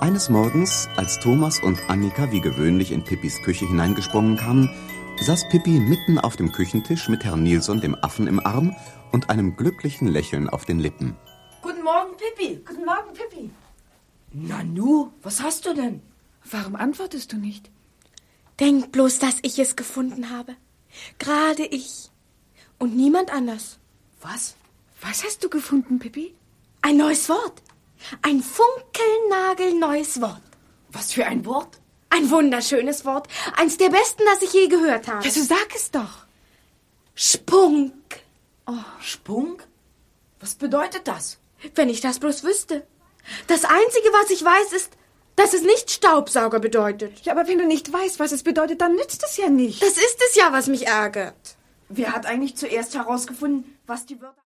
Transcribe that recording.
Eines Morgens, als Thomas und Annika wie gewöhnlich in Pippis Küche hineingesprungen kamen, saß Pippi mitten auf dem Küchentisch mit Herrn Nilsson, dem Affen, im Arm und einem glücklichen Lächeln auf den Lippen. Guten Morgen, Pippi. Guten Morgen, Pippi. Nanu, was hast du denn? Warum antwortest du nicht? Denk bloß, dass ich es gefunden habe. Gerade ich. Und niemand anders. Was? Was hast du gefunden, Pippi? Ein neues Wort. Ein funkelnagelneues Wort. Was für ein Wort? Ein wunderschönes Wort. Eins der besten, das ich je gehört habe. Ja, so sag es doch. Spunk. Oh, Spunk? Was bedeutet das? Wenn ich das bloß wüsste. Das Einzige, was ich weiß, ist, dass es nicht Staubsauger bedeutet. Ja, aber wenn du nicht weißt, was es bedeutet, dann nützt es ja nicht. Das ist es ja, was mich ärgert. Wer hat eigentlich zuerst herausgefunden, was die Wörter...